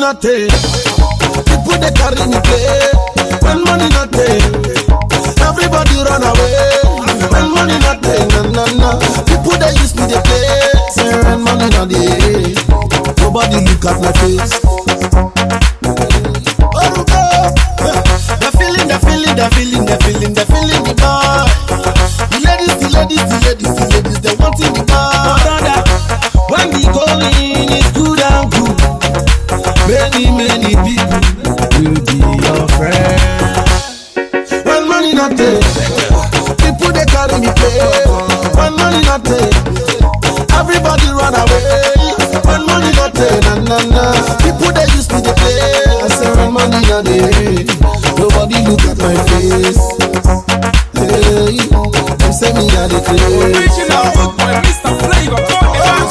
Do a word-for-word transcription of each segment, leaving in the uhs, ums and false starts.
not there, people they carry me play. When money not there, everybody run away. When money not there, na na na. People they use me they play. Say when money not there, nobody look at my face. Oh God, the feeling, the feeling, the feeling, the feeling, the feeling, the boy. The ladies, the ladies, the ladies, the ladies, they wanting the boy. When the going is good and good, many, many people will be your friend. When money not there, people they carry me play. When money not there, everybody run away. When money not there, na na na, people they used to play. I say when money not there, nobody look at my face. Hey, them say me a the crazy. Original boy, Mister Flavor, call me back.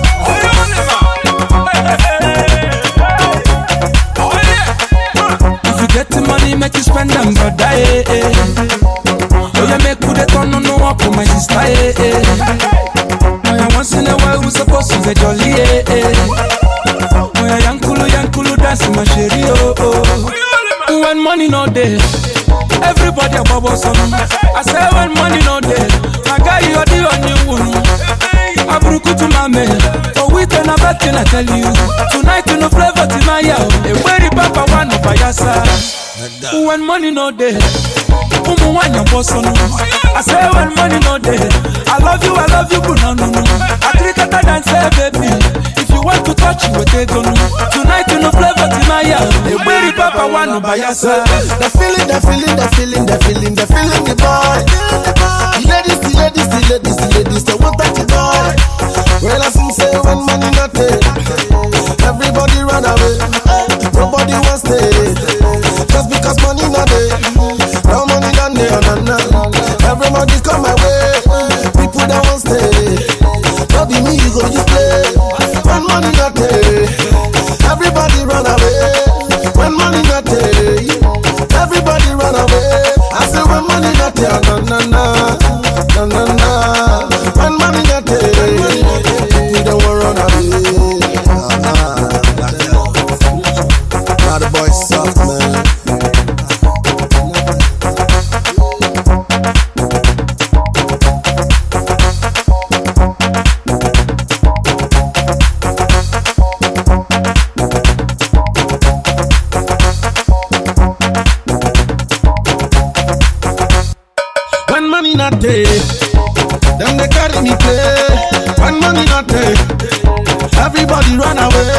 Get the money, make you spend them, brother, eh, eh. Oh, you make good at on no up for my sister, eh, eh. Oh, yeah, once in a while, we supposed to be jolly, eh, eh. Oh, yeah, yankulu, yankulu, dancing my sherry, oh, oh. When money no day, everybody a bubble some. I say when money no day, my guy, you're the only one. I broke to my man. Oh, we turn a back and I tell you. Tonight, you know, flavor to my yell. A very papa one of your side. When money no day, Umu one your boss on. I say when money no day, I love you, I love you, but no, no, no. I click at that and say, baby, if you want to touch you, we go no. Tonight, you know, flavor to my yell. A very papa one of your side. The feeling, the feeling, the feeling, the feeling, the feeling, the boy. The ladies, the ladies, the ladies, the ladies, they want that boy. Well, I sing say when money not there, everybody run away. Nobody wants to stay. Just because money not there, no money not there, no, no. Everybody come my way. People that want to stay. Not be me, you go just play. When money not there, everybody run away. When money not there, everybody run away. I say when money not there, no, no, no, no, no, no. When money not there, you don't want run away. Now the boy's soft, man. When money not there, them they carry me play. When money not there, everybody run away.